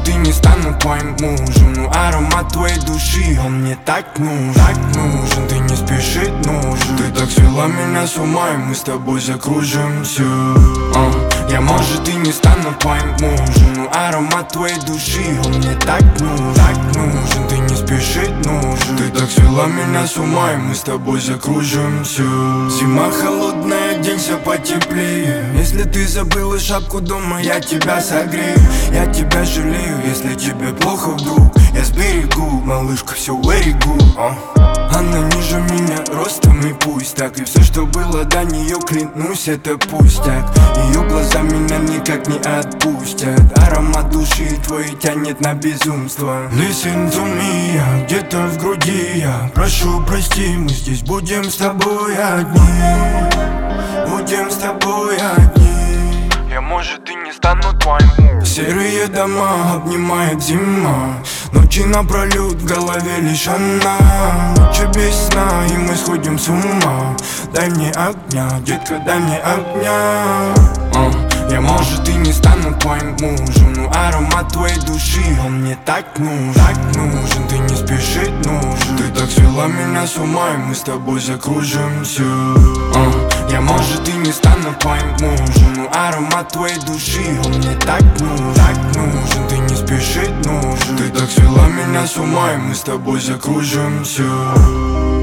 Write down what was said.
может и не стану твоим мужем, но аромат твоей души, он мне так нужен. Так нужен, ты не спешить нужен. Ты так свела меня с ума, и мы с тобой закружимся. Я может и не стану твоим мужем, но аромат твоей души, он мне так нужен. Так нужен, ты не спешить нужен. Ты так свела меня с ума, и мы с тобой закружимся. Зима холодная, оденься потеплее. Если ты забыла шапку дома, я тебя согрею. Я тебя жалею, если тебе плохо вдруг. Я сберегу, малышка, все very good. Она ниже меня ростом, и пусть так. И все, что было до нее, клянусь, это пустяк. Ее глаза меня никак не отпустят. Аромат души твой тянет на безумство. Listen to me, я где-то в груди. Я прошу, прости, мы здесь будем с тобой одни. Будем с тобой одни. Я может и не стану твоим мужем. Серые дома обнимает зима. Ночи напролет, в голове лишь она. Ночи без сна, и мы сходим с ума. Дай мне огня, детка, дай мне огня. Я может и не стану твоим мужем, но аромат твоей души, он мне так нужен. Так нужен, ты не спешить нужен. Ты так свела меня с ума, и мы с тобой закружимся. Я может и не стану твоим мужем, но аромат твоей души, он мне так нужен. Так нужен, ты не спешить нужен. Ты так свела меня с ума, и мы с тобой закружимся.